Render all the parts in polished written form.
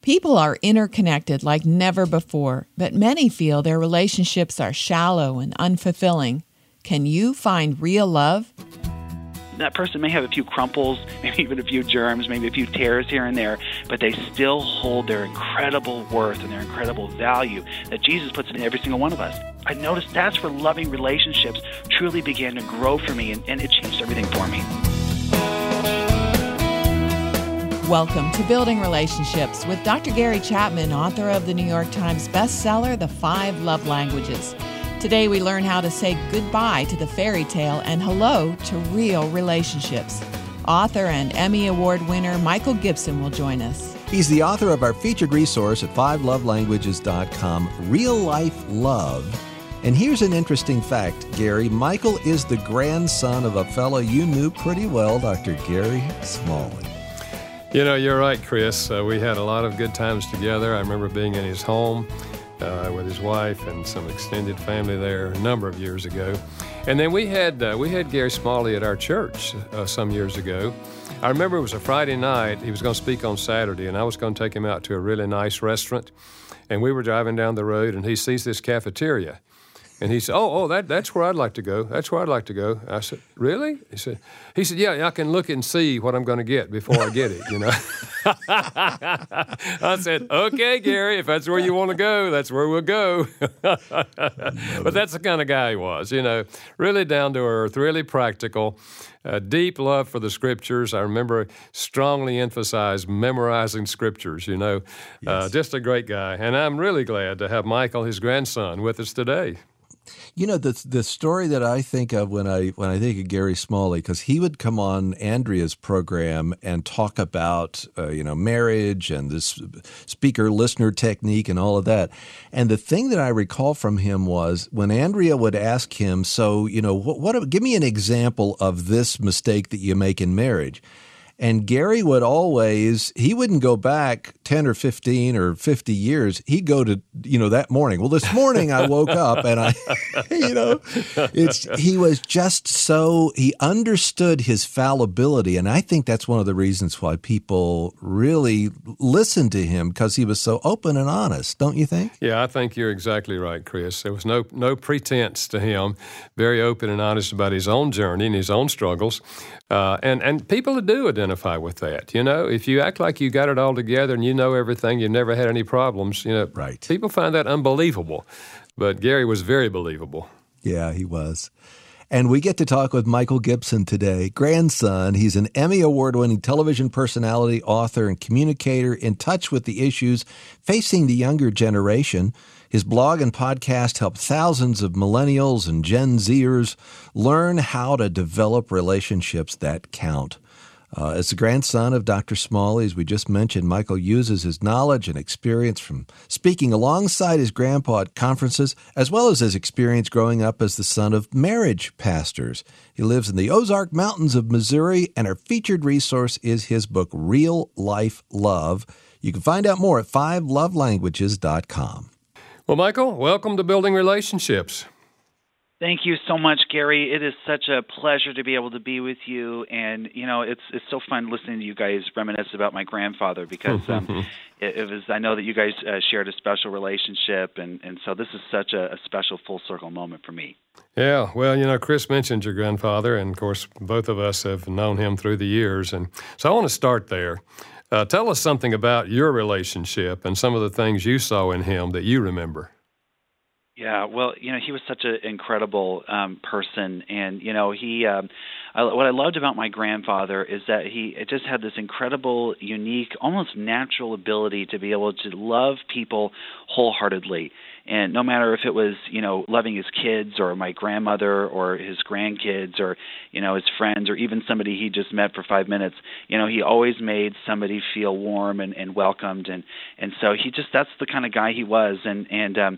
People are interconnected like never before, but many feel their relationships are shallow and unfulfilling. Can you find real love? That person may have a few crumples, maybe even a few germs, maybe a few tears here and there, but they still hold their incredible worth and their incredible value that Jesus puts in every single one of us. I noticed that's where loving relationships truly began to grow for me, and it changed everything for me. Welcome to Building Relationships with Dr. Gary Chapman, author of the New York Times bestseller, The 5 Love Languages. Today we learn how to say goodbye to the fairy tale and hello to real relationships. Author and Emmy Award winner Michael Gibson will join us. He's the author of our featured resource at 5lovelanguages.com, Real Life Love. And here's an interesting fact, Gary. Michael is the grandson of a fellow you knew pretty well, Dr. Gary Smalley. You know, you're right, Chris. We had a lot of good times together. I remember being in his home with his wife and some extended family there a number of years ago. And then we had Gary Smalley at our church some years ago. I remember it was a Friday night. He was going to speak on Saturday, and I was going to take him out to a really nice restaurant. And we were driving down the road, and he sees this cafeteria. And he said, that's where I'd like to go. That's where I'd like to go. I said, really? He said, yeah, I can look and see what I'm going to get before I get it, you know. I said, okay, Gary, if that's where you want to go, that's where we'll go. But that's the kind of guy he was, you know, really down to earth, really practical, deep love for the Scriptures. I remember strongly emphasized memorizing Scriptures, you know. Yes. Just a great guy. And I'm really glad to have Michael, his grandson, with us today. You know, the story that I think of when I think of Gary Smalley, because he would come on Andrea's program and talk about, marriage and this speaker-listener technique and all of that. And the thing that I recall from him was when Andrea would ask him, so, you know, give me an example of this mistake that you make in marriage. And Gary would he wouldn't go back 10 or 15 or 50 years. He'd go to, that morning. Well, this morning I woke up and he was just he understood his fallibility. And I think that's one of the reasons why people really listened to him, because he was so open and honest, don't you think? Yeah, I think you're exactly right, Chris. There was no pretense to him, very open and honest about his own journey and his own struggles. And people do identify with that. You know, if you act like you got it all together and you know everything, you never had any problems, right. People find that unbelievable. But Gary was very believable. Yeah, he was. And we get to talk with Michael Gibson today, grandson. He's an Emmy Award-winning television personality, author, and communicator in touch with the issues facing the younger generation. His blog and podcast help thousands of millennials and Gen Zers learn how to develop relationships that count. As the grandson of Dr. Smalley, as we just mentioned, Michael uses his knowledge and experience from speaking alongside his grandpa at conferences, as well as his experience growing up as the son of marriage pastors. He lives in the Ozark Mountains of Missouri, and our featured resource is his book, Real Life Love. You can find out more at 5lovelanguages.com. Well, Michael, welcome to Building Relationships. Thank you so much, Gary. It is such a pleasure to be able to be with you, and it's so fun listening to you guys reminisce about my grandfather, because it was. I know that you guys shared a special relationship, and so this is such a special full circle moment for me. Yeah, well, Chris mentioned your grandfather, and of course, both of us have known him through the years, and so I want to start there. Tell us something about your relationship and some of the things you saw in him that you remember. Yeah, well, he was such an incredible person, and what I loved about my grandfather is that he just had this incredible, unique, almost natural ability to be able to love people wholeheartedly. And no matter if it was, loving his kids or my grandmother or his grandkids or, his friends or even somebody he just met for 5 minutes, he always made somebody feel warm and welcomed. And so that's the kind of guy he was. And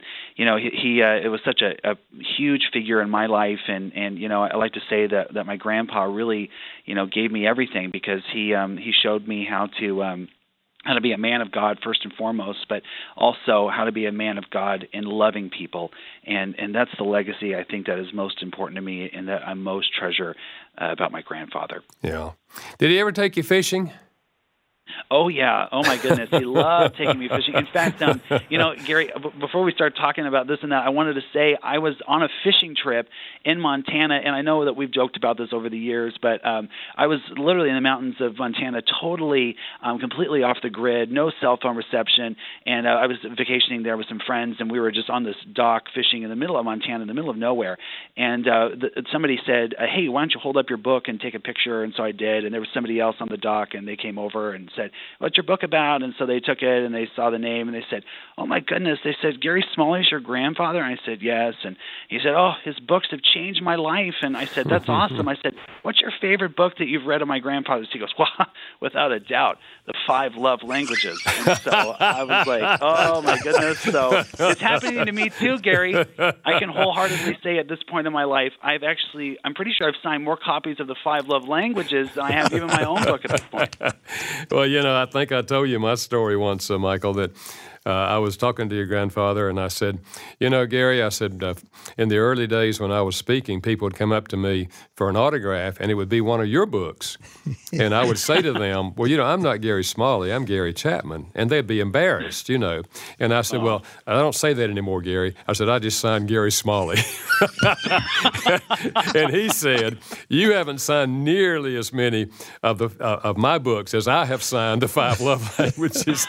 it was such a huge figure in my life. And I like to say that my grandpa really, gave me everything, because he showed me how to be a man of God first and foremost, but also how to be a man of God in loving people. And that's the legacy I think that is most important to me and that I most treasure about my grandfather. Yeah. Did he ever take you fishing? Oh, yeah. Oh, my goodness. He loved taking me fishing. In fact, Gary, before we start talking about this and that, I wanted to say I was on a fishing trip in Montana, and I know that we've joked about this over the years, but I was literally in the mountains of Montana, totally, completely off the grid, no cell phone reception, and I was vacationing there with some friends, and we were just on this dock fishing in the middle of Montana, in the middle of nowhere, and somebody said, hey, why don't you hold up your book and take a picture? And so I did, and there was somebody else on the dock, and they came over and said, what's your book about? And so they took it, and they saw the name, and they said, oh, my goodness. They said, Gary Smalley's your grandfather? And I said, yes. And he said, oh, his books have changed my life. And I said, that's awesome. I said, what's your favorite book that you've read of my grandfather's? He goes, well, without a doubt, The 5 Love Languages. And so I was like, oh, my goodness. So it's happening to me too, Gary. I can wholeheartedly say at this point in my life, I'm pretty sure I've signed more copies of The 5 Love Languages than I have even my own book at this point. Well, I think I told you my story once, Michael, that I was talking to your grandfather, and I said, Gary, I said, in the early days when I was speaking, people would come up to me for an autograph, and it would be one of your books. And I would say to them, well, I'm not Gary Smalley, I'm Gary Chapman. And they'd be embarrassed, And I said, well, I don't say that anymore, Gary. I said, I just signed Gary Smalley. And he said, you haven't signed nearly as many of my books as I have signed The 5 Love Languages.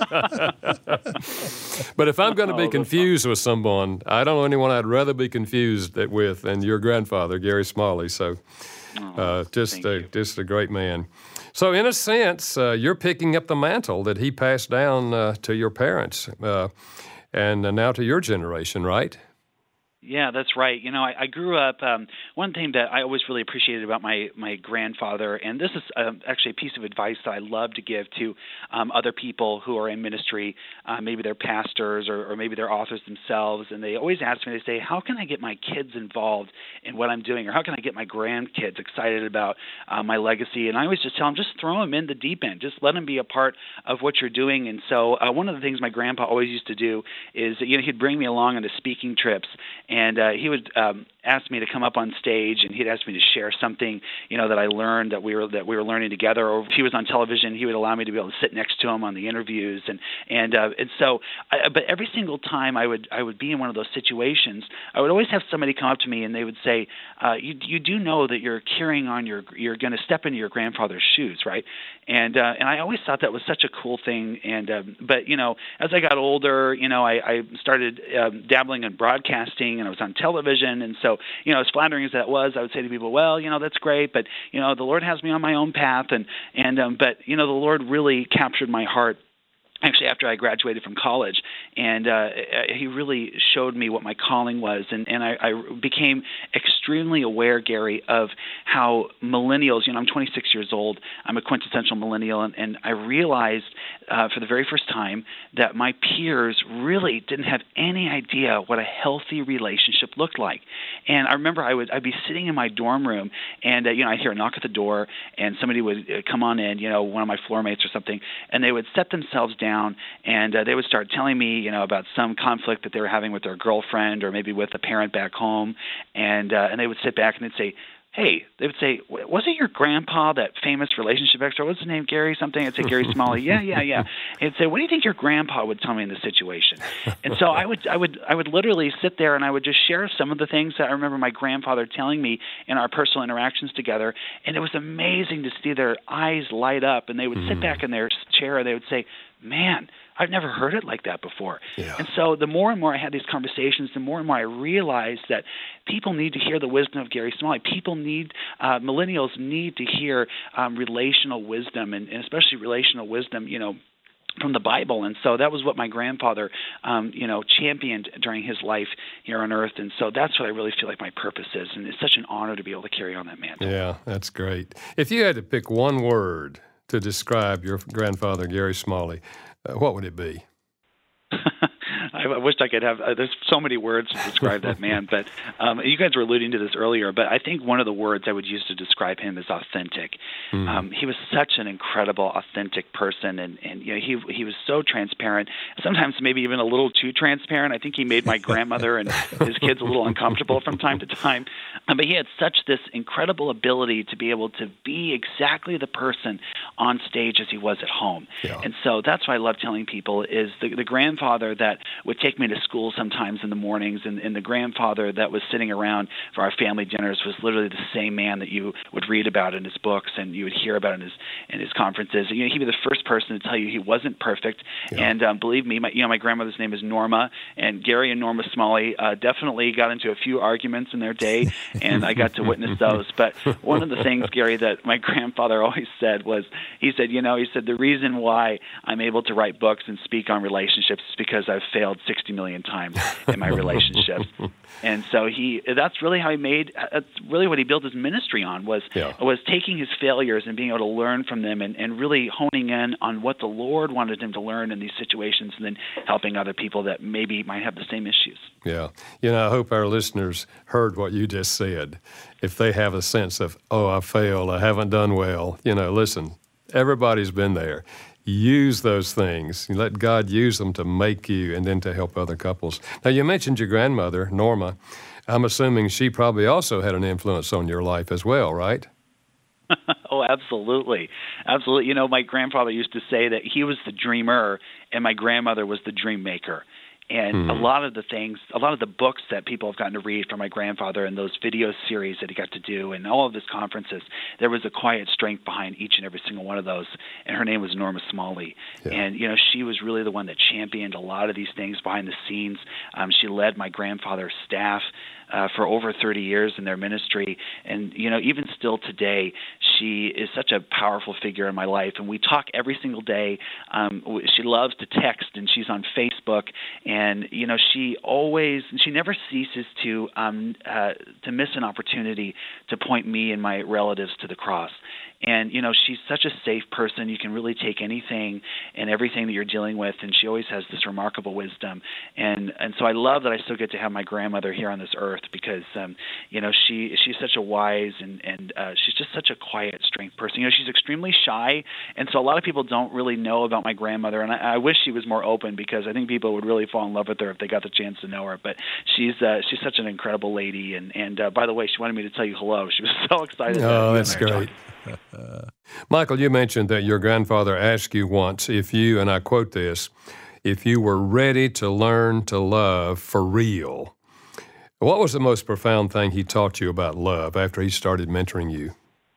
But if I'm going to be confused with someone, I don't know anyone I'd rather be confused with than your grandfather, Gary Smalley. So just a great man. So in a sense, you're picking up the mantle that he passed down to your parents and now to your generation, right? Yeah, that's right. I grew up, one thing that I always really appreciated about my grandfather, and this is actually a piece of advice that I love to give to other people who are in ministry, maybe they're pastors or maybe they're authors themselves, and they always ask me, they say, how can I get my kids involved in what I'm doing, or how can I get my grandkids excited about my legacy? And I always just tell them, just throw them in the deep end. Just let them be a part of what you're doing. And so one of the things my grandpa always used to do is, he'd bring me along on the speaking trips, and he would ask me to come up on stage, and he'd ask me to share something, that I learned that we were learning together. Or if he was on television, he would allow me to be able to sit next to him on the interviews. But every single time I would be in one of those situations, I would always have somebody come up to me and they would say, "You do know that you're carrying on you're going to step into your grandfather's shoes, right?" And I always thought that was such a cool thing. But as I got older, I started dabbling in broadcasting, and I was on television, and so as flattering as that was, I would say to people, well, that's great, but the Lord has me on my own path, but the Lord really captured my heart actually after I graduated from college, and he really showed me what my calling was, and I became extremely aware, Gary, of how millennials, I'm 26 years old, I'm a quintessential millennial, and I realized for the very first time that my peers really didn't have any idea what a healthy relationship looked like. And I remember I'd be sitting in my dorm room, and I'd hear a knock at the door, and somebody would come on in, one of my floor mates or something, and they would set themselves down, and they would start telling me, about some conflict that they were having with their girlfriend or maybe with a parent back home, and they would sit back and they'd say, hey, they would say, was it your grandpa, that famous relationship expert? What's his name, Gary something? I'd say, Gary Smalley. Yeah. He'd say, what do you think your grandpa would tell me in this situation? And so I would literally sit there and I would just share some of the things that I remember my grandfather telling me in our personal interactions together. And it was amazing to see their eyes light up, and they would sit back in their chair and they would say, man, I've never heard it like that before. Yeah. And so the more and more I had these conversations, the more and more I realized that people need to hear the wisdom of Gary Smalley. Millennials need to hear relational wisdom, and especially relational wisdom, from the Bible. And so that was what my grandfather, championed during his life here on earth. And so that's what I really feel like my purpose is. And it's such an honor to be able to carry on that mantle. Yeah, that's great. If you had to pick one word to describe your grandfather, Gary Smalley, what would it be? I wish I could have. There's so many words to describe that man, but you guys were alluding to this earlier. But I think one of the words I would use to describe him is authentic. He was such an incredible, authentic person, and he was so transparent. Sometimes maybe even a little too transparent. I think he made my grandmother and his kids a little uncomfortable from time to time. But he had such this incredible ability to be able to be exactly the person on stage as he was at home. Yeah. And so that's why I love telling people is the grandfather that would take me to school sometimes in the mornings, and the grandfather that was sitting around for our family dinners was literally the same man that you would read about in his books and you would hear about in his conferences. He'd be the first person to tell you he wasn't perfect. Yeah. And believe me, my grandmother's name is Norma, and Gary and Norma Smalley definitely got into a few arguments in their day, and I got to witness those. But one of the things, Gary, that my grandfather always said was, he said, the reason why I'm able to write books and speak on relationships is because I've failed 60 million times in my relationships. And so that's really how that's really what he built his ministry on was taking his failures and being able to learn from them and really honing in on what the Lord wanted him to learn in these situations and then helping other people that maybe might have the same issues. Yeah. I hope our listeners heard what you just said. If they have a sense of, I failed, I haven't done well, listen, everybody's been there. Use those things. Let God use them to make you and then to help other couples. Now, you mentioned your grandmother, Norma. I'm assuming she probably also had an influence on your life as well, right? Oh, absolutely. Absolutely. My grandfather used to say that he was the dreamer and my grandmother was the dream maker. And a lot of the books that people have gotten to read from my grandfather and those video series that he got to do and all of his conferences, there was a quiet strength behind each and every single one of those. And her name was Norma Smalley. Yeah. And, she was really the one that championed a lot of these things behind the scenes. She led my grandfather's staff for over 30 years in their ministry. And, even still today, she is such a powerful figure in my life. And we talk every single day. She loves to text, and she's on Facebook. And, she never ceases to miss an opportunity to point me and my relatives to the cross. And, she's such a safe person. You can really take anything and everything that you're dealing with, and she always has this remarkable wisdom. And so I love that I still get to have my grandmother here on this earth because, she's such a wise and she's just such a quiet, strength person. She's extremely shy, and so a lot of people don't really know about my grandmother, and I wish she was more open because I think people would really fall in love with her if they got the chance to know her. But she's such an incredible lady, and by the way, she wanted me to tell you hello. She was so excited. Oh, that's great. Michael, you mentioned that your grandfather asked you once if you, and I quote this, if you were ready to learn to love for real. What was the most profound thing he taught you about love after he started mentoring you?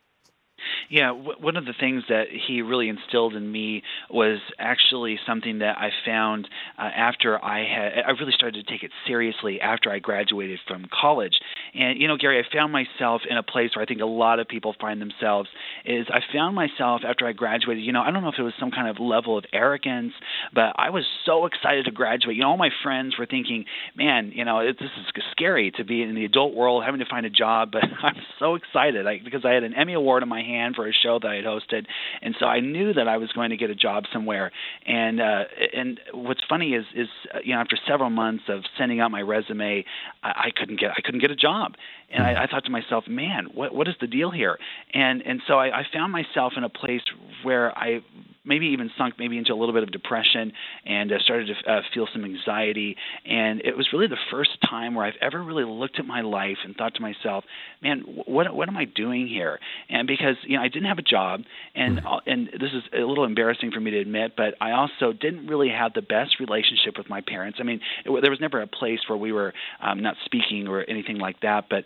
Yeah, one of the things that he really instilled in me was actually something that I found after I really started to take it seriously after I graduated from college. And, Gary, I found myself in a place where I think a lot of people find themselves is I found myself after I graduated, I don't know if it was some kind of level of arrogance, but I was so excited to graduate. All my friends were thinking, man, this is scary to be in the adult world, having to find a job, but I'm so excited because I had an Emmy Award in my hand for a show that I had hosted, and so I knew that I was going to get a job somewhere. And what's funny is after several months of sending out my resume, I couldn't get a job. And I thought to myself, man, what is the deal here? And so I found myself in a place where I maybe even sunk into a little bit of depression and started to feel some anxiety. And it was really the first time where I've ever really looked at my life and thought to myself, man, what am I doing here? And because I didn't have a job, and this is a little embarrassing for me to admit, but I also didn't really have the best relationship with my parents. I mean, there was never a place where we were not speaking or anything like that, but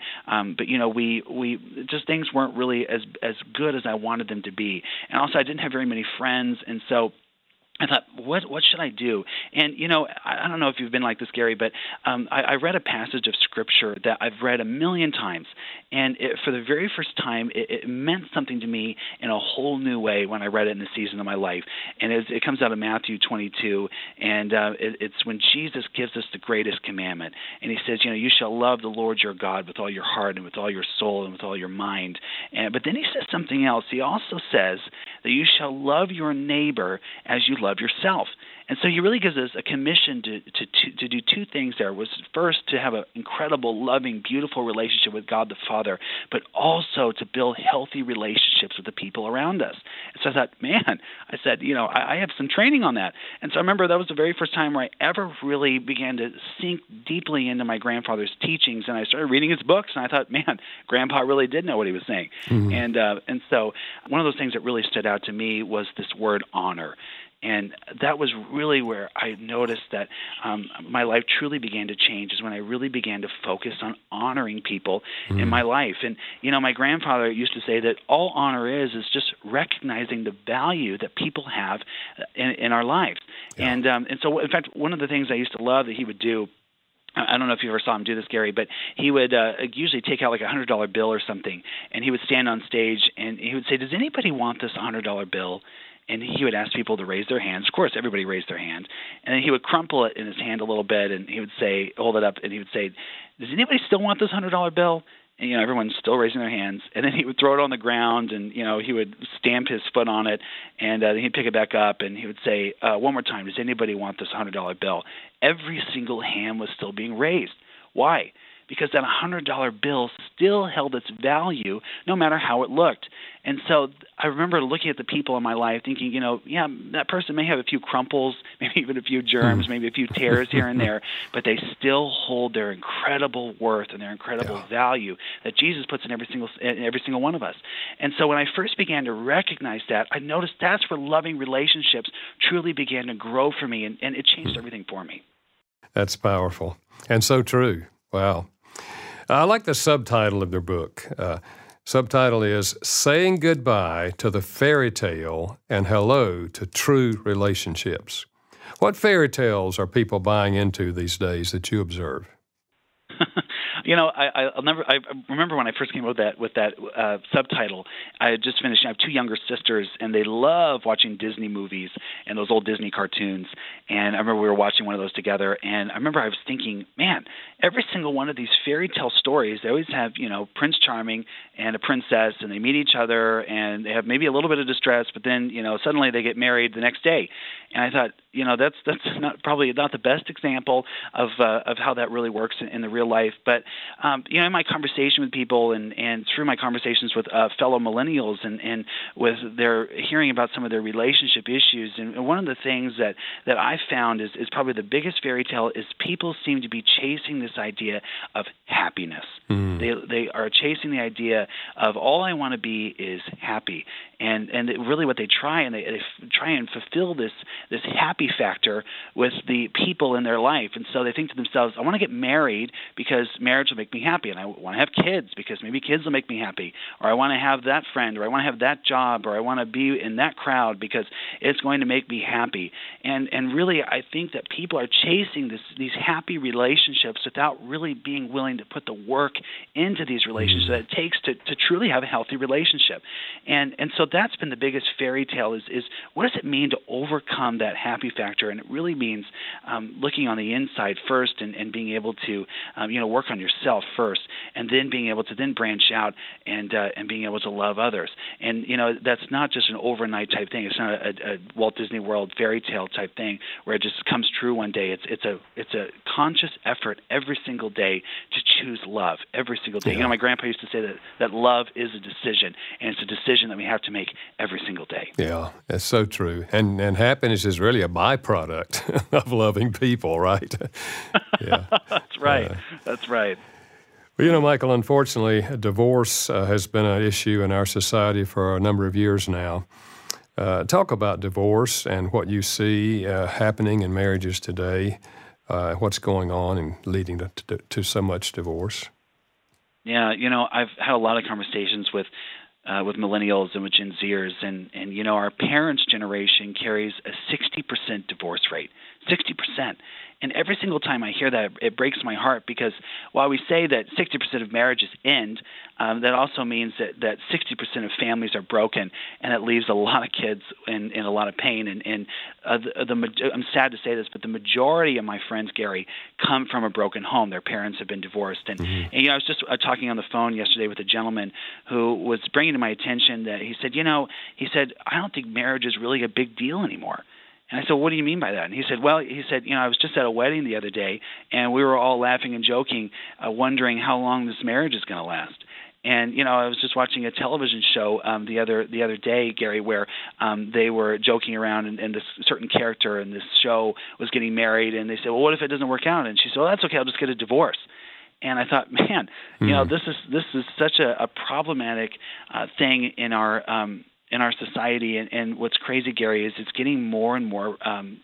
we just things weren't really as good as I wanted them to be. And also I didn't have very many friends, and so I thought, what should I do? And, I don't know if you've been like this, Gary, but I read a passage of Scripture that I've read a million times. And for the very first time, it meant something to me in a whole new way when I read it in the season of my life. And it comes out of Matthew 22, and it's when Jesus gives us the greatest commandment. And he says, you shall love the Lord your God with all your heart and with all your soul and with all your mind. But then he says something else. He also says that you shall love your neighbor as you love yourself. And so he really gives us a commission to do two things there. Was first to have an incredible, loving, beautiful relationship with God the Father, but also to build healthy relationships with the people around us. And so I thought, man, I said, I have some training on that. And so I remember that was the very first time where I ever really began to sink deeply into my grandfather's teachings, and I started reading his books, and I thought, man, Grandpa really did know what he was saying. Mm-hmm. And so one of those things that really stood out to me was this word honor. And that was really where I noticed that my life truly began to change, is when I really began to focus on honoring people in my life. And, my grandfather used to say that all honor is just recognizing the value that people have in our lives. Yeah. And so, in fact, one of the things I used to love that he would do, I don't know if you ever saw him do this, Gary, but he would usually take out like a $100 bill or something, and he would stand on stage and he would say, "Does anybody want this $100 bill?" And he would ask people to raise their hands. Of course, everybody raised their hand. And then he would crumple it in his hand a little bit, and he would say, hold it up, and he would say, "Does anybody still want this $100 bill?" And, everyone's still raising their hands. And then he would throw it on the ground, and, he would stamp his foot on it, and then he'd pick it back up, and he would say, one more time, "Does anybody want this $100 bill?" Every single hand was still being raised. Why? Because that $100 bill still held its value no matter how it looked. And so I remember looking at the people in my life thinking, that person may have a few crumples, maybe even a few germs, maybe a few tears here and there, but they still hold their incredible worth and their incredible value that Jesus puts in every single one of us. And so when I first began to recognize that, I noticed that's where loving relationships truly began to grow for me, and it changed everything for me. That's powerful and so true. Wow. I like the subtitle of their book. Subtitle is Saying Goodbye to the Fairy Tale and Hello to True Relationships. What fairy tales are people buying into these days that you observe? I remember when I first came up with that subtitle. I had just finished. I have two younger sisters, and they love watching Disney movies and those old Disney cartoons. And I remember we were watching one of those together, and I remember I was thinking, man, every single one of these fairy tale stories, they always have, Prince Charming and a princess, and they meet each other, and they have maybe a little bit of distress, but then, suddenly they get married the next day. And I thought, that's probably not the best example of how that really works in the real life. But in my conversation with people and through my conversations with fellow millennials and with their hearing about some of their relationship issues, and one of the things that I found is probably the biggest fairy tale is people seem to be chasing this idea of happiness. They are chasing the idea of all I want to be is happy. And really what they try and fulfill this happy factor with the people in their life. And so they think to themselves, I want to get married because marriage will make me happy, and I want to have kids because maybe kids will make me happy, or I want to have that friend, or I want to have that job, or I want to be in that crowd because it's going to make me happy. And really I think that people are chasing these happy relationships without really being willing to put the work into these relationships that it takes to truly have a healthy relationship. And so that's been the biggest fairy tale is what does it mean to overcome that happy factor? And it really means looking on the inside first and being able to work on yourself first, and then being able to then branch out and being able to love others. And that's not just an overnight type thing. It's not a Walt Disney World fairy tale type thing where it just comes true one day. It's a conscious effort every single day to choose love every single day. My grandpa used to say that love is a decision, and it's a decision that we have to make every single day. Yeah, that's so true. And happiness is really a byproduct of loving people, right? Yeah, that's right. That's right. Well, Michael, unfortunately, divorce has been an issue in our society for a number of years now. Talk about divorce and what you see happening in marriages today, what's going on and leading to so much divorce. Yeah, I've had a lot of conversations with millennials and with Gen Zers, and our parents' generation carries a 60% divorce rate, 60%. And every single time I hear that, it breaks my heart, because while we say that 60% of marriages end, that also means that 60% of families are broken, and it leaves a lot of kids in a lot of pain. And I'm sad to say this, but the majority of my friends, Gary, come from a broken home. Their parents have been divorced. And I was just talking on the phone yesterday with a gentleman who was bringing to my attention that he said, I don't think marriage is really a big deal anymore. And I said, what do you mean by that? And he said, I was just at a wedding the other day, and we were all laughing and joking, wondering how long this marriage is going to last. And I was just watching a television show the other day, Gary, where they were joking around, and this certain character in this show was getting married, and they said, well, what if it doesn't work out? And she said, well, that's okay, I'll just get a divorce. And I thought, man, this is such a problematic thing in our society, and what's crazy, Gary, is it's getting more and more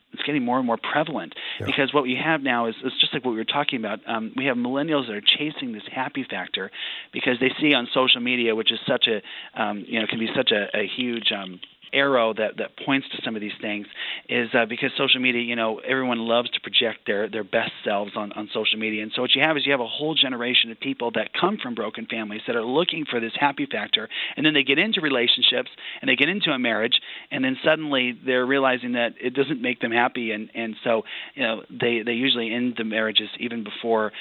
prevalent. Yeah. Because what we have now is just like what we were talking about. We have millennials that are chasing this happy factor because they see on social media, which is such a can be such a huge arrow that points to some of these things, is because social media, everyone loves to project their best selves on social media. And so what you have is a whole generation of people that come from broken families that are looking for this happy factor, and then they get into relationships and they get into a marriage, and then suddenly they're realizing that it doesn't make them happy, and so they usually end the marriages even before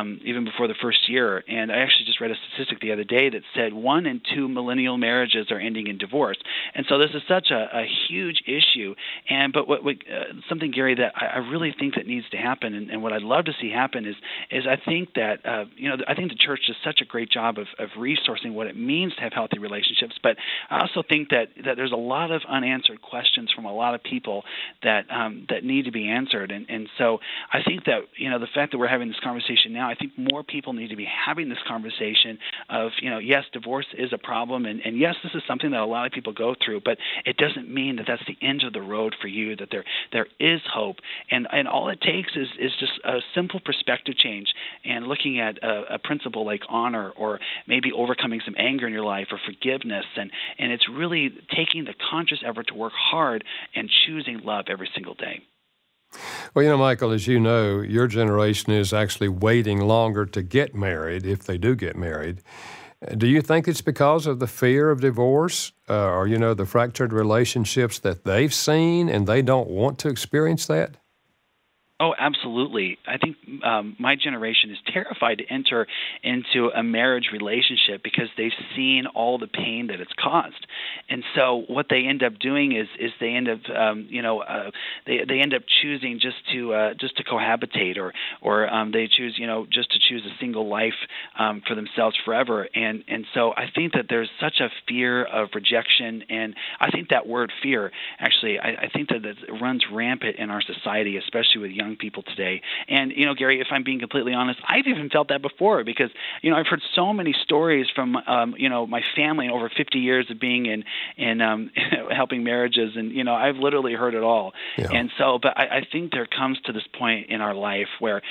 the first year. And I actually just read a statistic the other day that said 1 in 2 millennial marriages are ending in divorce. And so this is such a huge issue, but something, Gary, that I really think that needs to happen, and what I'd love to see happen is I think that I think the church does such a great job of resourcing what it means to have healthy relationships, but I also think that there's a lot of unanswered questions from a lot of people that need to be answered, and so I think that the fact that we're having this conversation now, I think more people need to be having this conversation of yes, divorce is a problem, and yes, this is something that a lot of people go through, but it doesn't mean that that's the end of the road for you, that there is hope. And all it takes is just a simple perspective change and looking at a principle like honor, or maybe overcoming some anger in your life, or forgiveness. And it's really taking the conscious effort to work hard and choosing love every single day. Well, Michael, as you know, your generation is actually waiting longer to get married, if they do get married. Do you think it's because of the fear of divorce, or, the fractured relationships that they've seen and they don't want to experience that? Oh, absolutely. I think my generation is terrified to enter into a marriage relationship because they've seen all the pain that it's caused, and so what they end up doing is they end up they end up choosing just to cohabitate, or they choose just to choose a single life for themselves forever, and so I think that there's such a fear of rejection, and I think that word fear actually I think that it runs rampant in our society, especially with young people today. And Gary, if I'm being completely honest, I've even felt that before, because I've heard so many stories from my family in over 50 years of being in helping marriages, and I've literally heard it all. Yeah. And so, but I think there comes to this point in our life where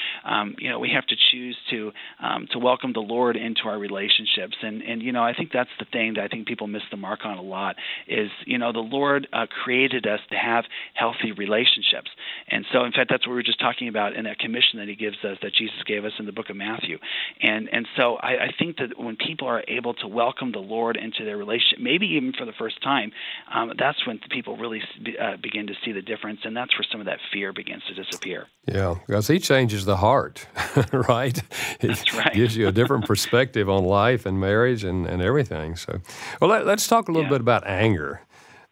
we have to choose to welcome the Lord into our relationships, and I think that's the thing that I think people miss the mark on a lot is the Lord created us to have healthy relationships, and so in fact that's what we were just talking about in that commission that he gives us, that Jesus gave us in the book of Matthew. And so I think that when people are able to welcome the Lord into their relationship, maybe even for the first time, that's when people really begin to see the difference, and that's where some of that fear begins to disappear. Yeah, because he changes the heart, right? That's right. Gives you a different perspective on life and marriage and everything. So, well, let's talk a little bit about anger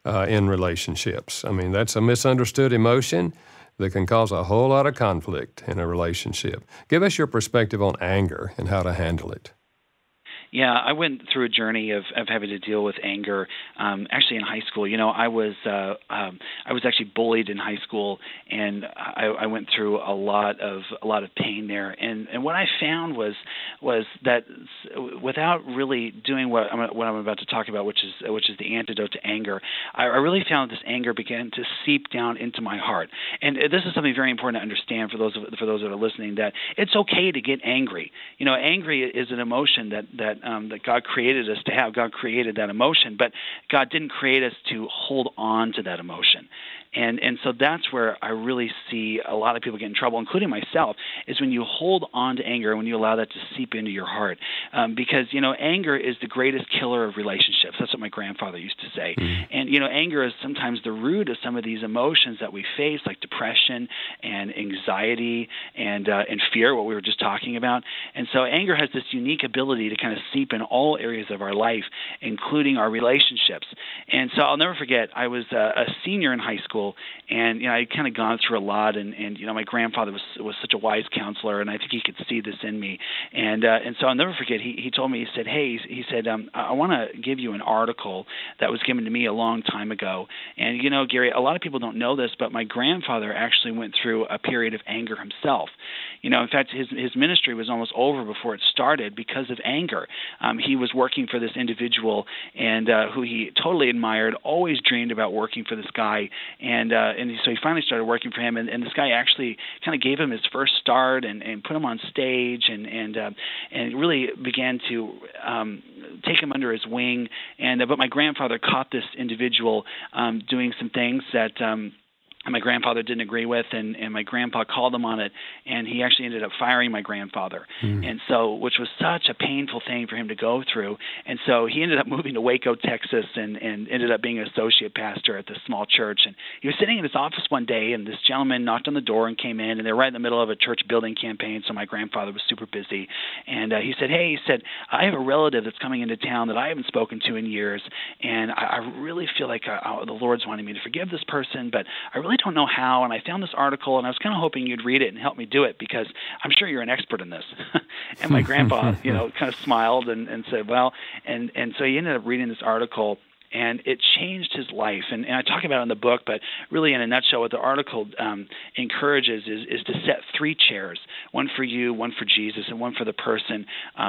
in relationships. I mean, that's a misunderstood emotion that can cause a whole lot of conflict in a relationship. Give us your perspective on anger and how to handle it. Yeah, I went through a journey of having to deal with anger. Actually, in high school, I was actually bullied in high school, and I went through a lot of pain there. And what I found was that without really doing what I'm about to talk about, which is the antidote to anger, I really found this anger began to seep down into my heart. And this is something very important to understand for those that are listening, that it's okay to get angry. Angry is an emotion that God created us to have. God created that emotion, but God didn't create us to hold on to that emotion. And so that's where I really see a lot of people get in trouble, including myself, is when you hold on to anger, when you allow that to seep into your heart. Because, anger is the greatest killer of relationships. That's what my grandfather used to say. And, anger is sometimes the root of some of these emotions that we face, like depression and anxiety and fear, what we were just talking about. And so anger has this unique ability to kind of seep in all areas of our life, including our relationships. And so I'll never forget, I was a senior in high school, and I'd kind of gone through a lot, and my grandfather was such a wise counselor, and I think he could see this in me. And so I'll never forget, he told me, he said, I want to give you an article that was given to me a long time ago. And, Gary, a lot of people don't know this, but my grandfather actually went through a period of anger himself. In fact, his ministry was almost over before it started because of anger. He was working for this individual and who he totally admired, always dreamed about working for this guy. And so he finally started working for him. And this guy actually kind of gave him his first start and put him on stage and really began to take him under his wing. But my grandfather caught this individual doing some things that my grandfather didn't agree with, and my grandpa called him on it, and he actually ended up firing my grandfather, and so, which was such a painful thing for him to go through. And so he ended up moving to Waco, Texas, and ended up being an associate pastor at this small church. And he was sitting in his office one day, and this gentleman knocked on the door and came in, and they were right in the middle of a church building campaign, so my grandfather was super busy. And he said, I have a relative that's coming into town that I haven't spoken to in years, and I really feel like the Lord's wanting me to forgive this person, but I really don't know how, and I found this article, and I was kind of hoping you'd read it and help me do it because I'm sure you're an expert in this. And my grandpa, kind of smiled and said, well, and so he ended up reading this article, and it changed his life. And I talk about it in the book, but really in a nutshell, what the article encourages is to set 3 chairs, one for you, one for Jesus, and one for the person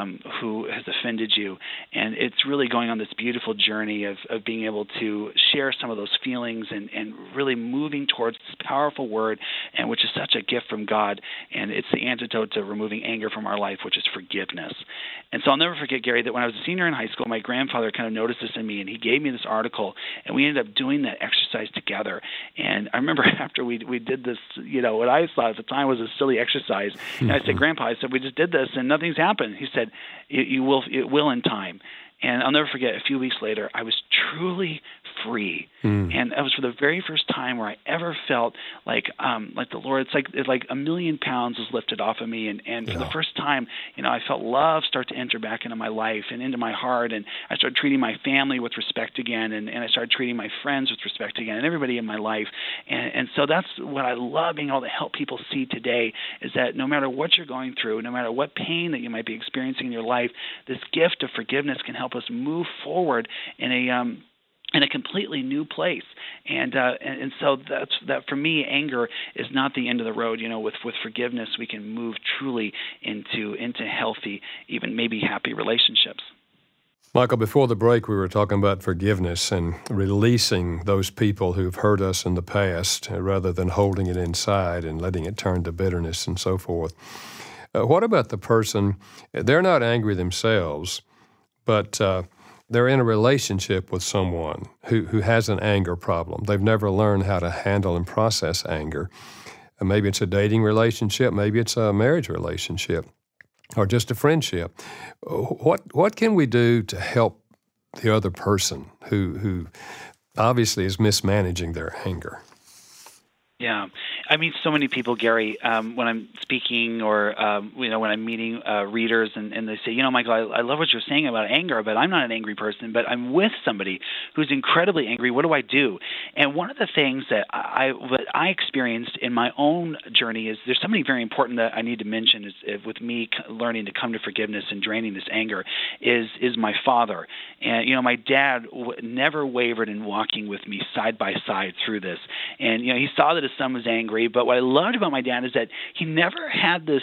who has offended you. And it's really going on this beautiful journey of being able to share some of those feelings and really moving towards this powerful word, and which is such a gift from God. And it's the antidote to removing anger from our life, which is forgiveness. And so I'll never forget, Gary, that when I was a senior in high school, my grandfather kind of noticed this in me, and he gave me this article, and we ended up doing that exercise together. And I remember after we did this, what I thought at the time was a silly exercise, and I said, Grandpa, we just did this and nothing's happened. He said, it will in time. And I'll never forget, a few weeks later, I was truly free. And that was for the very first time where I ever felt like the Lord, it's like 1,000,000 pounds was lifted off of me. And for the first time, I felt love start to enter back into my life and into my heart. And I started treating my family with respect again. And I started treating my friends with respect again, and everybody in my life. And so that's what I love being able to help people see today, is that no matter what you're going through, no matter what pain that you might be experiencing in your life, this gift of forgiveness can help us move forward in a completely new place. And so that for me, anger is not the end of the road. With forgiveness, we can move truly into healthy, even maybe happy relationships. Michael, before the break, we were talking about forgiveness and releasing those people who've hurt us in the past rather than holding it inside and letting it turn to bitterness and so forth. What about the person, they're not angry themselves, but they're in a relationship with someone who has an anger problem. They've never learned how to handle and process anger. Maybe it's a dating relationship, maybe it's a marriage relationship, or just a friendship. What can we do to help the other person who obviously is mismanaging their anger? Yeah. I meet so many people, Gary, when I'm speaking or, when I'm meeting readers and they say, Michael, I love what you're saying about anger, but I'm not an angry person, but I'm with somebody who's incredibly angry. What do I do? And one of the things that I experienced in my own journey is there's something very important that I need to mention is with me learning to come to forgiveness and draining this anger is my father. And, my dad never wavered in walking with me side by side through this. And, he saw that his son was angry, but what I loved about my dad is that he never had this,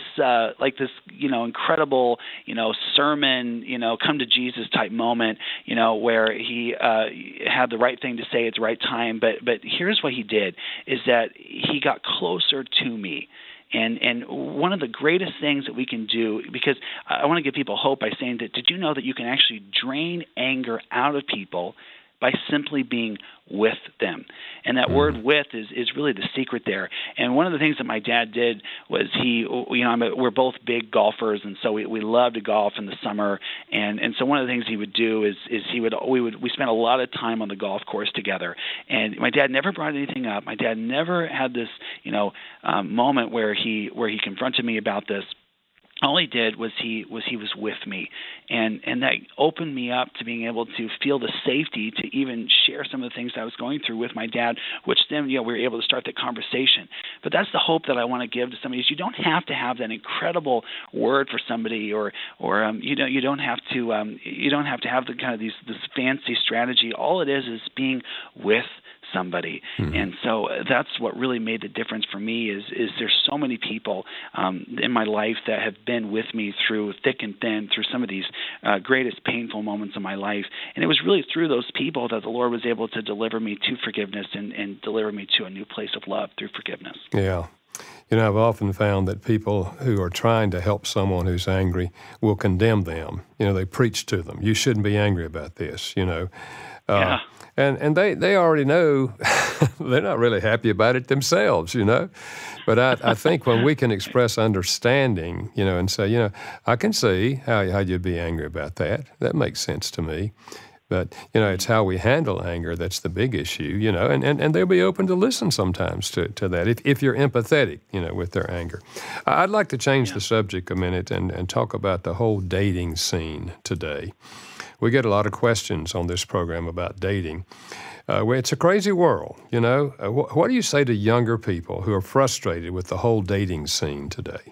incredible, sermon, come to Jesus type moment, where he had the right thing to say at the right time. But here's what he did, is that he got closer to me. And one of the greatest things that we can do, because I want to give people hope by saying that, did you know that you can actually drain anger out of people by simply being with them. And that word with is really the secret there. And one of the things that my dad did was we're both big golfers, and so we love to golf in the summer. And so one of the things he would do is we spent a lot of time on the golf course together. And my dad never brought anything up. My dad never had this, moment where he confronted me about this. All he did was he was with me, and that opened me up to being able to feel the safety to even share some of the things I was going through with my dad, which then we were able to start that conversation. But that's the hope that I want to give to somebody: is you don't have to have that incredible word for somebody, or you don't have to have the kind of this fancy strategy. All it is being with somebody. And so that's what really made the difference for me is there's so many people in my life that have been with me through thick and thin, through some of these greatest painful moments of my life. And it was really through those people that the Lord was able to deliver me to forgiveness and deliver me to a new place of love through forgiveness. Yeah. I've often found that people who are trying to help someone who's angry will condemn them. They preach to them. You shouldn't be angry about this, Yeah. And they already know they're not really happy about it themselves, But I think when we can express understanding, and say, I can see how you'd be angry about that. That makes sense to me. But, it's how we handle anger that's the big issue, and they'll be open to listen sometimes to that if you're empathetic, with their anger. I'd like to change the subject a minute and talk about the whole dating scene today. We get a lot of questions on this program about dating. It's a crazy world, What do you say to younger people who are frustrated with the whole dating scene today?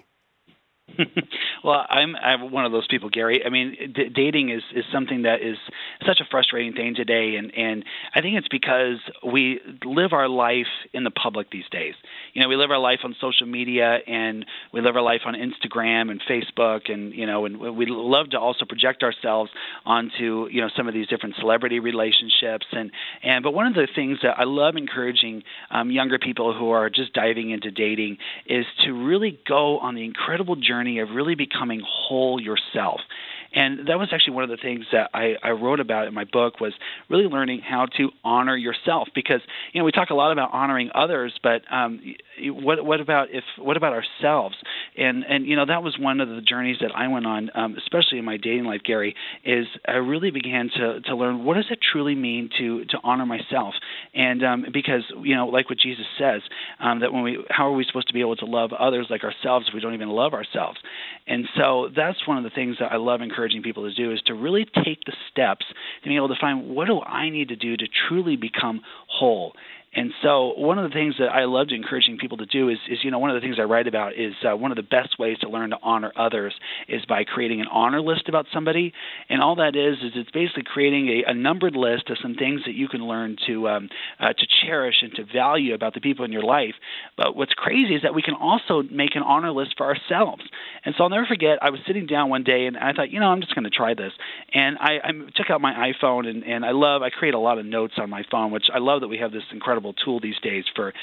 Well, I'm one of those people, Gary. I mean, dating is something that is such a frustrating thing today, and I think it's because we live our life in the public these days. We live our life on social media, and we live our life on Instagram and Facebook, and and we love to also project ourselves onto some of these different celebrity relationships, but one of the things that I love encouraging younger people who are just diving into dating is to really go on the incredible journey of really becoming whole yourself. And that was actually one of the things that I wrote about in my book, was really learning how to honor yourself. Because we talk a lot about honoring others, but what about ourselves? And that was one of the journeys that I went on, especially in my dating life, Gary. Is I really began to learn, what does it truly mean to honor myself? And because like what Jesus says, that how are we supposed to be able to love others like ourselves if we don't even love ourselves? And so that's one of the things that I love encouraging people to do, is to really take the steps to be able to find, what do I need to do to truly become whole? And so one of the things that I loved encouraging people to do is one of the things I write about is one of the best ways to learn to honor others is by creating an honor list about somebody. And all that is it's basically creating a numbered list of some things that you can learn to cherish and to value about the people in your life. But what's crazy is that we can also make an honor list for ourselves. And so I'll never forget, I was sitting down one day and I thought, I'm just going to try this. And I took out my iPhone and I create a lot of notes on my phone, which I love that we have this incredible tool these days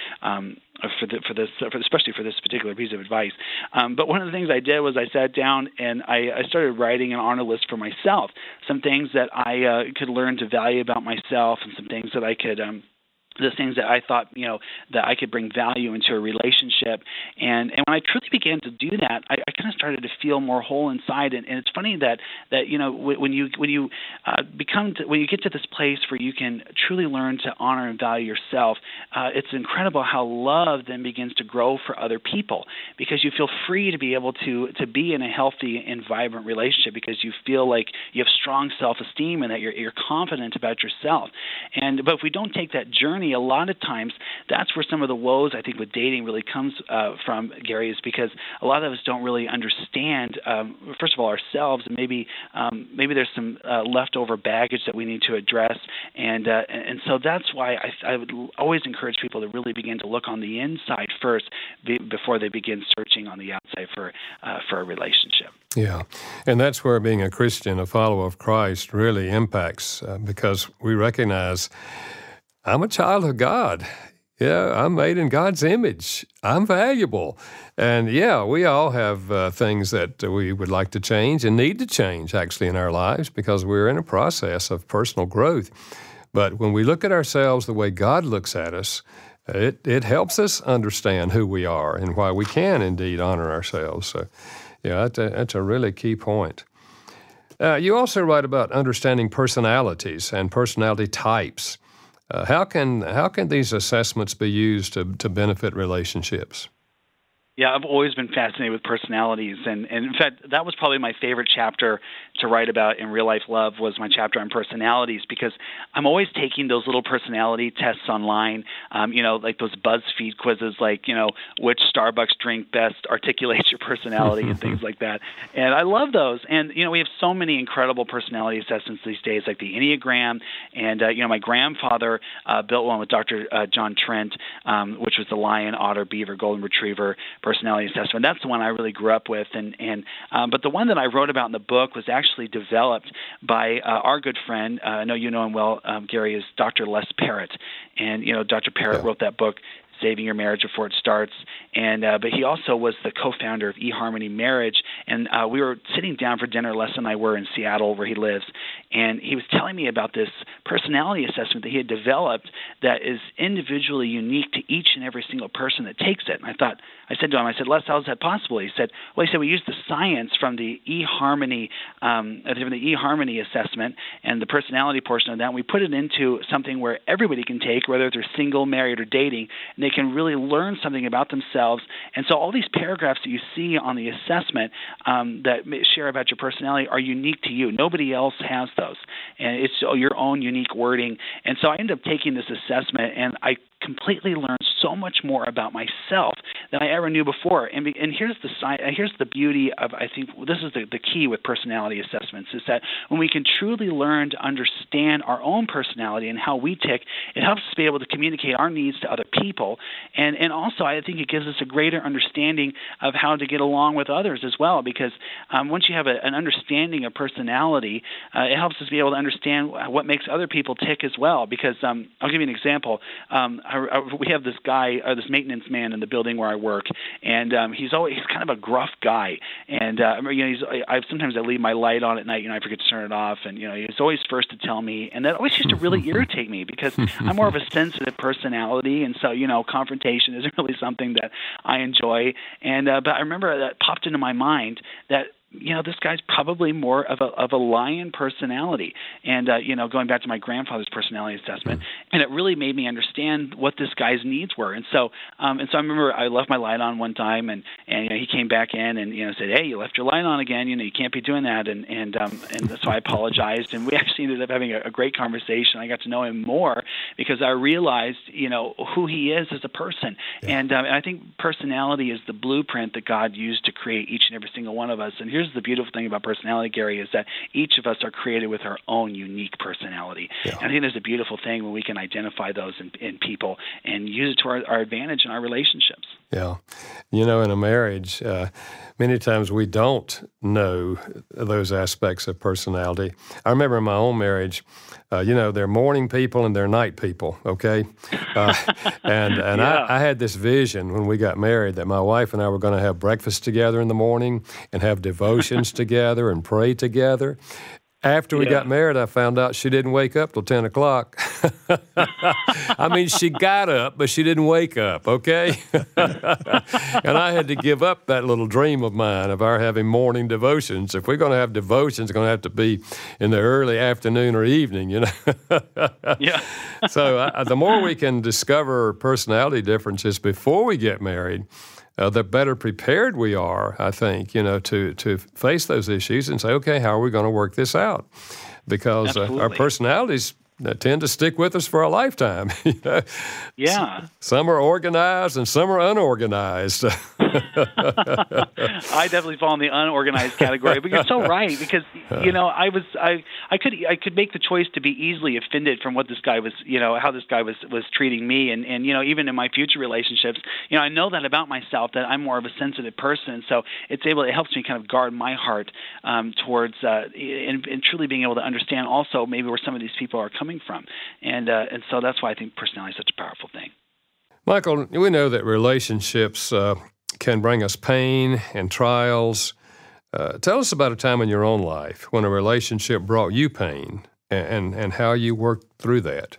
especially for this particular piece of advice. But one of the things I did was I sat down and I started writing an honor list for myself, some things that I could learn to value about myself, and some things that I could the things that I thought, that I could bring value into a relationship. And when I truly began to do that, I kind of started to feel more whole inside. And it's funny that when you get to this place where you can truly learn to honor and value yourself, it's incredible how love then begins to grow for other people, because you feel free to be able to be in a healthy and vibrant relationship, because you feel like you have strong self-esteem and that you're confident about yourself. But if we don't take that journey, a lot of times that's where some of the woes, I think, with dating really comes from, Gary, is because a lot of us don't really understand, first of all, ourselves, and maybe there's some leftover baggage that we need to address, and so that's why I would always encourage people to really begin to look on the inside first before they begin searching on the outside for a relationship. Yeah, and that's where being a Christian, a follower of Christ, really impacts, because we recognize I'm a child of God. I'm made in God's image. I'm valuable. And we all have things that we would like to change and need to change, actually, in our lives, because we're in a process of personal growth. But when we look at ourselves the way God looks at us, it helps us understand who we are and why we can indeed honor ourselves. So, yeah, that's a really key point. You also write about understanding personalities and personality types. How can these assessments be used to benefit relationships? Yeah, I've always been fascinated with personalities, and in fact, that was probably my favorite chapter to write about in Real Life Love was my chapter on personalities, because I'm always taking those little personality tests online, like those BuzzFeed quizzes, like, which Starbucks drink best articulates your personality and things like that. And I love those. And, we have so many incredible personality assessments these days, like the Enneagram. And, my grandfather built one with Dr. John Trent, which was the Lion, Otter, Beaver, Golden Retriever personality assessment. That's the one I really grew up with. But the one that I wrote about in the book was actually developed by our good friend, I know you know him well, Gary, is Dr. Les Parrott. And, Dr. Parrott wrote that book, Saving Your Marriage Before It Starts. But he also was the co-founder of eHarmony Marriage. And we were sitting down for dinner, Les and I were in Seattle, where he lives. And he was telling me about this personality assessment that he had developed that is individually unique to each and every single person that takes it. And I said to him, Les, how is that possible? He said, we used the science from the eHarmony, assessment and the personality portion of that, and we put it into something where everybody can take, whether they're single, married, or dating, and they can really learn something about themselves. And so all these paragraphs that you see on the assessment that share about your personality are unique to you. Nobody else has those. And it's your own unique wording. And so I ended up taking this assessment, and I completely learned so much more about myself than I ever knew before. And here's the beauty of, I think this is the key with personality assessments, is that when we can truly learn to understand our own personality and how we tick, it helps us be able to communicate our needs to other people. And also, I think it gives us a greater understanding of how to get along with others as well, because once you have an understanding of personality, it helps us be able to understand what makes other people tick as well. Because I'll give you an example. We have this guy, this maintenance man in the building where I work, and he's kind of a gruff guy. And sometimes I leave my light on at night, I forget to turn it off, and he's always first to tell me, and that always used to really irritate me because I'm more of a sensitive personality, and so confrontation isn't really something that I enjoy. And but I remember that popped into my mind that this guy's probably more of a lion personality. And, going back to my grandfather's personality assessment, and it really made me understand what this guy's needs were. And so I remember I left my light on one time, and he came back in and, said, "Hey, you left your light on again. You can't be doing that." And so I apologized, and we actually ended up having a great conversation. I got to know him more because I realized, who he is as a person. Yeah. And I think personality is the blueprint that God used to create each and every single one of us. And here's the beautiful thing about personality, Gary, is that each of us are created with our own unique personality. Yeah. And I think there's a beautiful thing when we can identify those in people and use it to our advantage in our relationships. Yeah. In a marriage, many times we don't know those aspects of personality. I remember in my own marriage, they're morning people and they're night people, okay? And yeah. I had this vision when we got married that my wife and I were going to have breakfast together in the morning and have devotions together and pray together. After we got married, I found out she didn't wake up till 10 o'clock. I mean, she got up, but she didn't wake up, okay? And I had to give up that little dream of mine of our having morning devotions. If we're going to have devotions, it's going to have to be in the early afternoon or evening, Yeah. So the more we can discover personality differences before we get married, the better prepared we are, I think, to face those issues and say, okay, how are we going to work this out? Because our personalities tend to stick with us for a lifetime. Yeah. Some are organized and some are unorganized. I definitely fall in the unorganized category, but you're so right because I could make the choice to be easily offended from what this guy was, how this guy was treating me, and even in my future relationships, I know that about myself that I'm more of a sensitive person, so it helps me kind of guard my heart towards and truly being able to understand also maybe where some of these people are coming from, and so that's why I think personality is such a powerful thing. Michael, we know that relationships can bring us pain and trials. Tell us about a time in your own life when a relationship brought you pain and how you worked through that.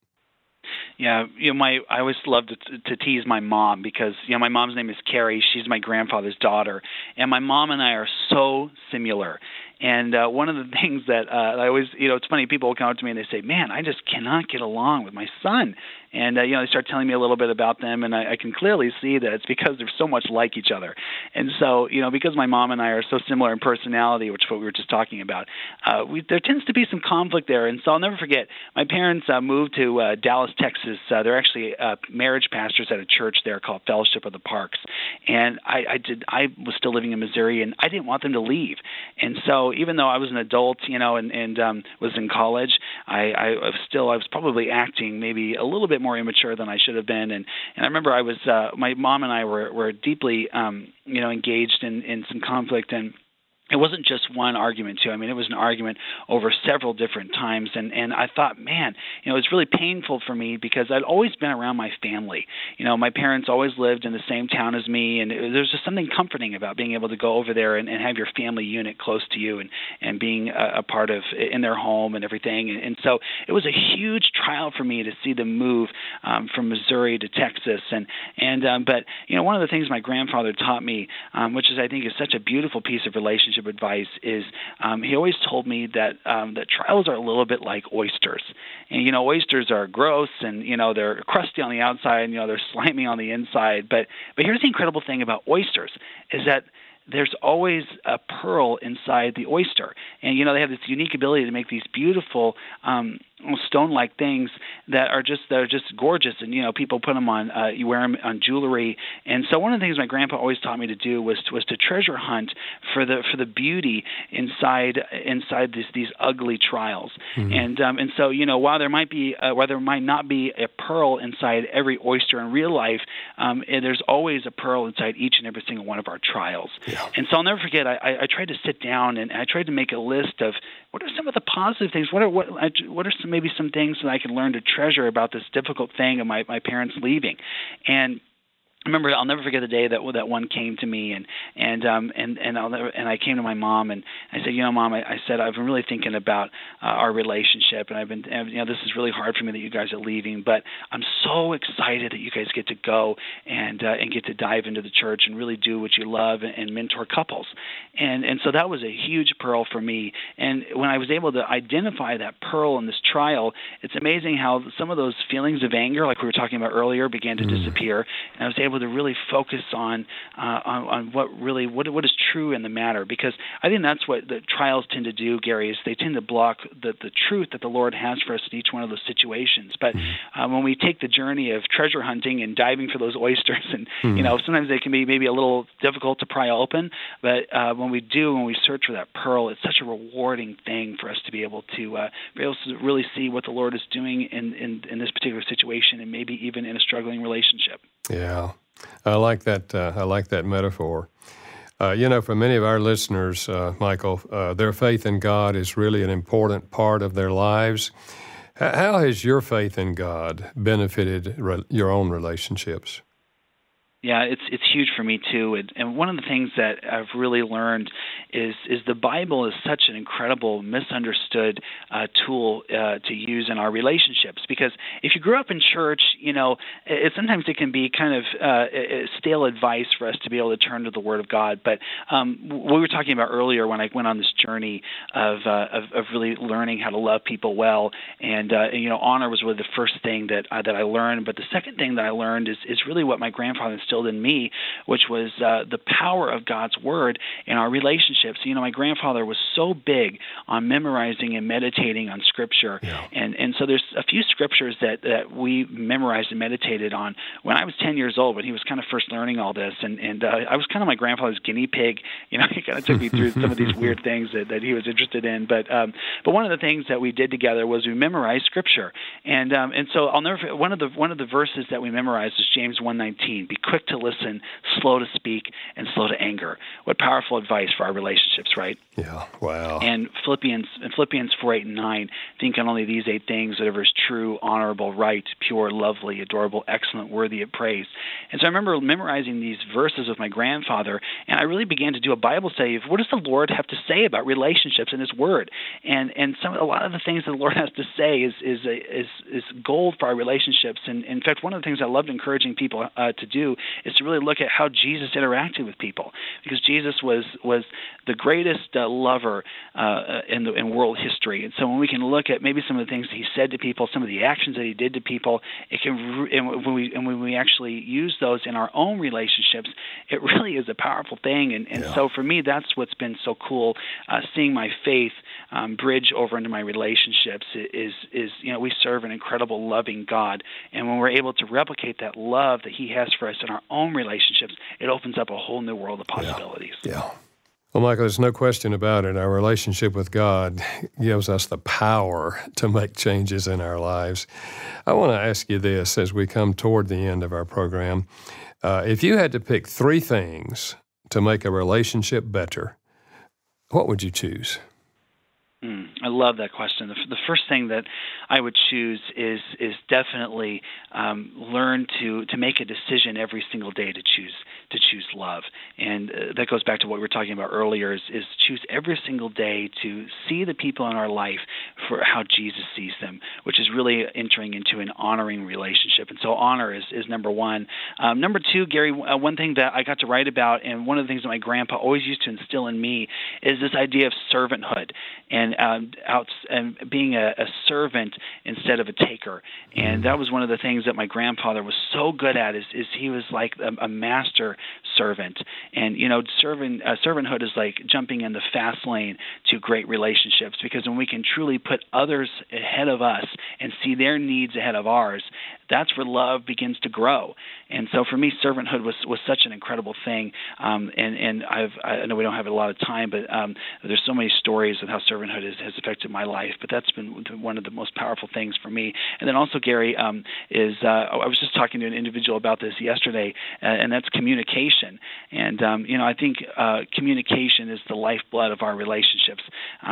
Yeah, I always loved to tease my mom because my mom's name is Carrie. She's my grandfather's daughter, and my mom and I are so similar. And one of the things that I always, it's funny, people will come up to me and they say, "Man, I just cannot get along with my son." And they start telling me a little bit about them, and I can clearly see that it's because they're so much like each other. And so, because my mom and I are so similar in personality, which is what we were just talking about, there tends to be some conflict there. And so I'll never forget, my parents moved to Dallas, Texas. They're actually marriage pastors at a church there called Fellowship of the Parks. And I was still living in Missouri, and I didn't want them to leave. And so even though I was an adult, and was in college, I was probably acting maybe a little bit more immature than I should have been. And I remember I was my mom and I were deeply engaged in some conflict, and it wasn't just one argument, too. I mean, it was an argument over several different times. And I thought, man, it was really painful for me because I'd always been around my family. My parents always lived in the same town as me, and there's just something comforting about being able to go over there and have your family unit close to you and being a part of in their home and everything. And so it was a huge trial for me to see them move from Missouri to Texas. But one of the things my grandfather taught me, which I think is such a beautiful piece of relationship advice, is he always told me that trials are a little bit like oysters. And oysters are gross, and they're crusty on the outside, and they're slimy on the inside. But here's the incredible thing about oysters is that there's always a pearl inside the oyster. And, they have this unique ability to make these beautiful stone-like things that are just gorgeous. And, people put them on, you wear them on jewelry. And so one of the things my grandpa always taught me to do was to treasure hunt for the beauty inside these ugly trials. Mm-hmm. And so, while there might not be a pearl inside every oyster in real life, there's always a pearl inside each and every single one of our trials. Yeah. And so I'll never forget, I tried to sit down and I tried to make a list of what are some of the positive things, what are some things that I can learn to treasure about this difficult thing of my parents leaving. And I'll never forget the day that one came to me, and I came to my mom and I said, Mom, I said I've been really thinking about our relationship, and I've been, this is really hard for me that you guys are leaving, but I'm so excited that you guys get to go and get to dive into the church and really do what you love and mentor couples, and so that was a huge pearl for me. And when I was able to identify that pearl in this trial, it's amazing how some of those feelings of anger, like we were talking about earlier, began to disappear, and I was able to really focus on what is true in the matter, because I think that's what the trials tend to do, Gary, is they tend to block the truth that the Lord has for us in each one of those situations. But when we take the journey of treasure hunting and diving for those oysters, and sometimes they can be maybe a little difficult to pry open, but when we search for that pearl, it's such a rewarding thing for us to be able to really see what the Lord is doing in this particular situation, and maybe even in a struggling relationship. Yeah. I like that metaphor. For many of our listeners, Michael, their faith in God is really an important part of their lives. How has your faith in God benefited your own relationships? Yeah, it's huge for me too. And one of the things that I've really learned is the Bible is such an incredible, misunderstood tool to use in our relationships. Because if you grew up in church, sometimes it can be kind of stale advice for us to be able to turn to the Word of God. But what we were talking about earlier when I went on this journey of really learning how to love people well, and honor was really the first thing that I learned. But the second thing that I learned is really what my grandfather instilled in me, which was the power of God's Word in our relationships. My grandfather was so big on memorizing and meditating on Scripture, and so there's a few scriptures that we memorized and meditated on when I was 10 years old, when he was kind of first learning all this, and I was kind of my grandfather's guinea pig. He kind of took me through some of these weird things that he was interested in. But one of the things that we did together was we memorized Scripture, and so I'll never forget, one of the verses that we memorized is James 1:19. Be quick to listen, slow to speak, and slow to anger. What powerful advice for our relationship. relationships, right? Yeah, wow. And Philippians 4:8 and 9, think on only these 8 things, whatever is true, honorable, right, pure, lovely, adorable, excellent, worthy of praise. And so I remember memorizing these verses with my grandfather, and I really began to do a Bible study of what does the Lord have to say about relationships in His Word. And a lot of the things that the Lord has to say is gold for our relationships. And in fact, one of the things I loved encouraging people to do is to really look at how Jesus interacted with people, because Jesus was the greatest lover in world history. And so when we can look at maybe some of the things that He said to people, some of the actions that He did to people, when we actually use those in our own relationships, it really is a powerful thing. And so for me, that's what's been so cool, seeing my faith bridge over into my relationships is we serve an incredible, loving God. And when we're able to replicate that love that He has for us in our own relationships, it opens up a whole new world of possibilities. Yeah. Well, Michael, there's no question about it. Our relationship with God gives us the power to make changes in our lives. I want to ask you this as we come toward the end of our program. If you had to pick 3 things to make a relationship better, what would you choose? I love that question. The first thing that I would choose is definitely learn to make a decision every single day to choose love, and that goes back to what we were talking about earlier. Is choose every single day to see the people in our life for how Jesus sees them, which is really entering into an honoring relationship. And so honor is number one. Number two, Gary, one thing that I got to write about, and one of the things that my grandpa always used to instill in me, is this idea of servanthood and being a servant instead of a taker. And that was one of the things that my grandfather was so good at, is he was like a master servant. And, servanthood is like jumping in the fast lane to great relationships, because when we can truly put others ahead of us and see their needs ahead of ours, that's where love begins to grow. And so for me, servanthood was such an incredible thing. And I know we don't have a lot of time, but there's so many stories of how servanthood has affected my life. But that's been one of the most powerful things for me. And then also, Gary, I was just talking to an individual about this yesterday, and that's communication. And I think communication is the lifeblood of our relationships.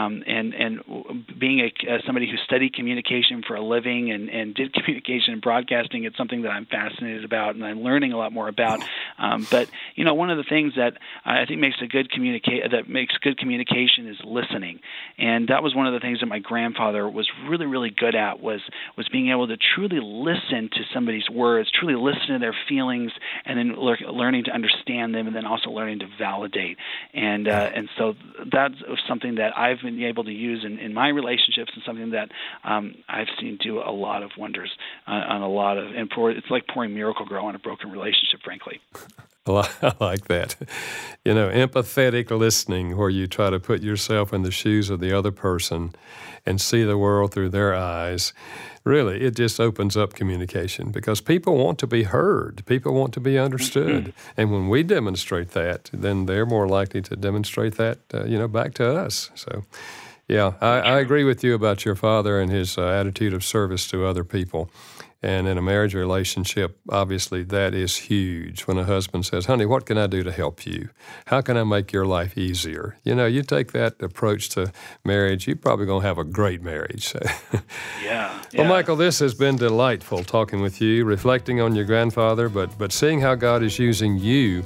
And being somebody who studied communication for a living and did communication and broadcasting, it's something that I'm fascinated about and I'm learning a lot more about. But one of the things that I think makes good communication is listening. And that was one of the things that my grandfather was really, really good at, was being able to truly listen to somebody's words, truly listen to their feelings, and then learning to understand them, and then also learning to validate. And so that's something that I've been able to use in my relationships, and something that I've seen do a lot of wonders on a lot of, it's like pouring Miracle-Gro on a broken relationship, frankly. Well, I like that. Empathetic listening, where you try to put yourself in the shoes of the other person and see the world through their eyes. Really, it just opens up communication, because people want to be heard. People want to be understood. Mm-hmm. And when we demonstrate that, then they're more likely to demonstrate that, back to us. So, yeah, I agree with you about your father and his attitude of service to other people. And in a marriage relationship, obviously, that is huge. When a husband says, honey, what can I do to help you? How can I make your life easier? You take that approach to marriage, you're probably going to have a great marriage. Yeah. Well, Michael, this has been delightful talking with you, reflecting on your grandfather, but seeing how God is using you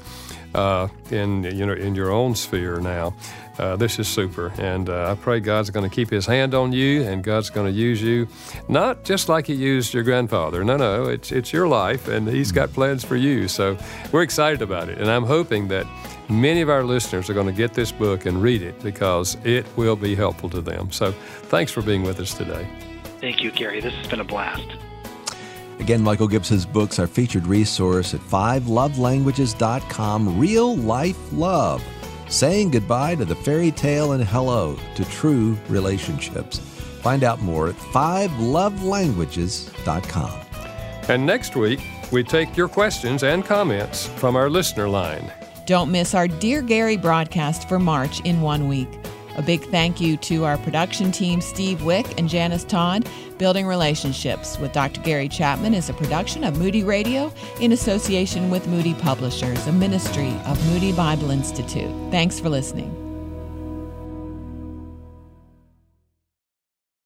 in your own sphere now. This is super, and I pray God's going to keep His hand on you, and God's going to use you, not just like He used your grandfather. No, it's your life, and He's got plans for you. So we're excited about it, and I'm hoping that many of our listeners are going to get this book and read it, because it will be helpful to them. So thanks for being with us today. Thank you, Gary. This has been a blast. Again, Michael Gibson's books are featured resource at 5lovelanguages.com. Real life love. Saying goodbye to the fairy tale and hello to true relationships. Find out more at 5lovelanguages.com. And next week, we take your questions and comments from our listener line. Don't miss our Dear Gary broadcast for March in 1 week. A big thank you to our production team, Steve Wick and Janice Todd. Building Relationships with Dr. Gary Chapman is a production of Moody Radio in association with Moody Publishers, a ministry of Moody Bible Institute. Thanks for listening.